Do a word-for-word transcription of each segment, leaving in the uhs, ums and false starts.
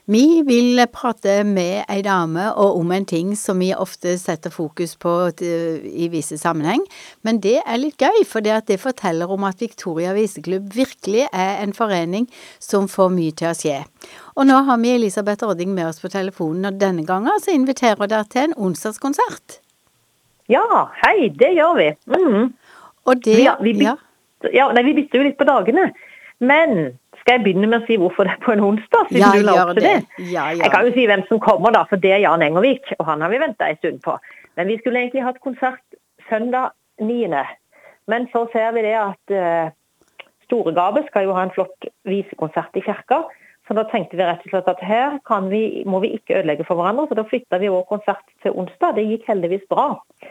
Vi vil prate med ei dame og om en ting som vi ofte setter fokus på til, i visse sammenheng, men det er litt gøy, for det, at det forteller om at Victoria Viseklubb virkelig er en forening som får mye til å skje. Og nå har vi Elisabeth Ording med oss på telefonen, og denne gangen så inviterer dere til en onsdagskonsert. Ja, hei, det gjør vi. Mm. Og det, ja, vi byt, ja. ja nei, vi bytter jo litt på dagene, men skal jeg begynne med å si hvorfor det er på en onsdag, siden ja, du la opp til det? det. Ja, ja. Jeg kan jo si hvem som kommer da, for det er Jan Engervik, og han har vi ventet en stund på. Men vi skulle egentlig hatt konsert søndag niende Men så ser vi det at uh, Storegabe skal jo ha en flott visekonsert i kirka, så da tenkte vi rett og slett at her kan vi, må vi ikke ødelegge for hverandre, så da flyttet vi vår konsert til onsdag. Det gikk heldigvis bra.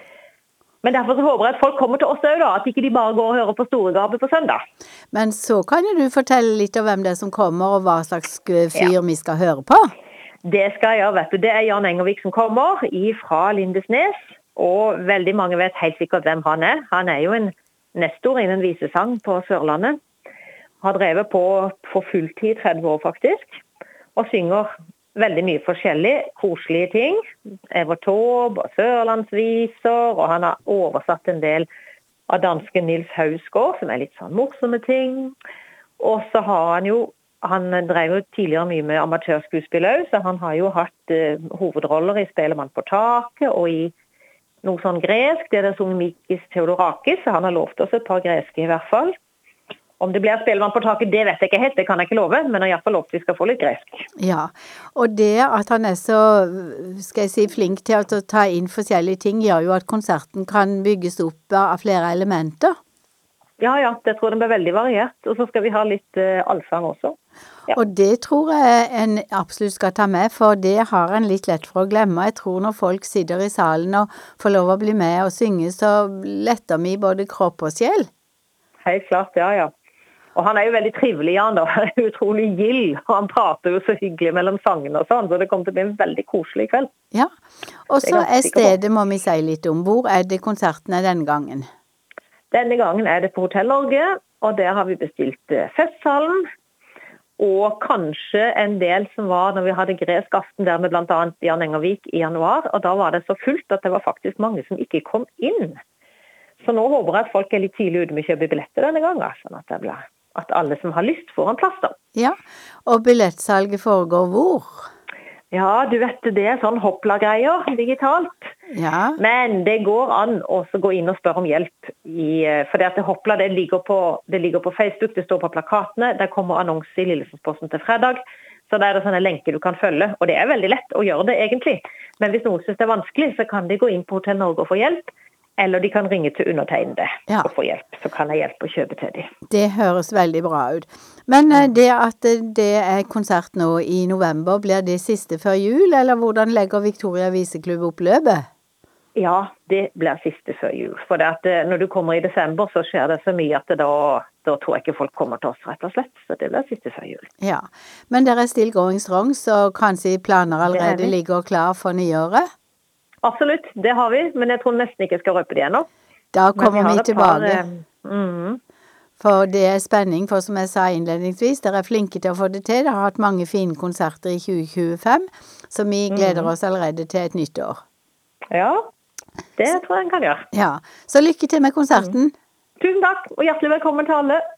Men derfor så håper jeg at folk kommer til oss også da, at ikke de bare går og hører på Storegabe på søndag. Men så kan jo du fortelle litt om hvem det er som kommer, og hva slags fyr ja. vi skal høre på. Det skal jeg gjøre, vet du. Det er Jan Engervik som kommer fra Lindesnes, og veldig mange vet helt sikkert hvem han er. Han er jo en nestor innen visesang på Sørlandet. Har drevet på for fulltid tretti år faktisk, og synger veldig mye forskjellig, koselige ting. Evert Taube og sørlandsviser, og han har oversatt en del av danske Nils Hausgaard, som er litt sånn morsomme ting. Og så har han jo, han drev jo tidligere mye med amatørskuespiller, så han har jo hatt uh, hovedroller i Spelemann på taket, og i noe sånn gresk, det er det som Mikis Theodorakis, så han har lovt oss et par greske i hvert fall. Om det blir Spelemann på taket, det vet jeg ikke helt, det kan jeg ikke love, men jeg har i hvert fall lovt vi skal få litt gresk. Ja, og det at han er så, skal jeg si, flink til å ta inn forskjellige ting, gjør jo at konserten kan bygges opp av flere elementer. Ja, ja, det tror jeg blir veldig variert, og så skal vi ha litt uh, allsang også. Ja. Og det tror jeg en absolutt skal ta med, for det har en litt lett for å glemme. Jeg tror når folk sitter i salen og får lov å bli med og synge, så letter vi både kropp og sjel. Helt klart, ja, ja. Og han er jo veldig trivelig, Jan, da. Han er utrolig gild, og han prater jo så hyggelig mellom sangene og sånn, så det kommer til å bli en veldig koselig kveld. Ja, og så er stedet, må vi si litt om. Hvor er det konserten er denne gangen? Denne gangen er det på Hotell Norge, og der har vi bestilt festsalen, og kanskje en del som var når vi hadde gresk aften der med blant annet Jan Engervik i januar, og da var det så fullt at det var faktisk mange som ikke kom inn. Så nå håper jeg at folk er litt tidlig ute med å kjøpe billetter denne gangen, sånn at det blir... at alle som har lyst får en plass da. Ja, og billettsalget foregår hvor? Ja, du vet, det er sånn hoppla-greier digitalt. Ja. Men det går an å gå inn og spørre om hjelp. I, for det at det hoppla, det ligger, på, det ligger på Facebook, det står på plakatene, der kommer annonser i Lilleslandsposten til fredag. Så det er det sånne lenker du kan følge, og det er veldig lett å gjøre det egentlig. Men hvis noen synes det er vanskelig, så kan de gå inn på Hotell Norge og få hjelp. Eller de kan ringe til undertegnede ja. og få hjelp, så kan jeg hjelpe å kjøpe til dem. Det høres veldig bra ut. Men mm. det at det er konsert nå i november, blir det siste før jul, eller hvordan legger Victoria Viseklubb opp løpet? Ja, det blir siste før jul. For det at når du kommer i desember, så skjer det så mye at det da, da tror jeg ikke folk kommer til oss rett og slett. Så det blir siste før jul. Ja, men det er still going strong, så kanskje planer allerede ligger klar for nyåret? Absolutt, det har vi, men jeg tror nesten ikke jeg skal røpe det ennå. Da kommer vi, vi tilbake. Par, mm. For det er spenning, for som jeg sa innledningsvis, dere er flinke til å få det til. Dere har hatt mange fine konserter i tjue tjuefem, så vi gleder mm. oss allerede til et nytt år. Ja, det tror jeg en kan gjøre. Ja, så lykke til med konserten. Mm. Tusen takk, og hjertelig velkommen til alle.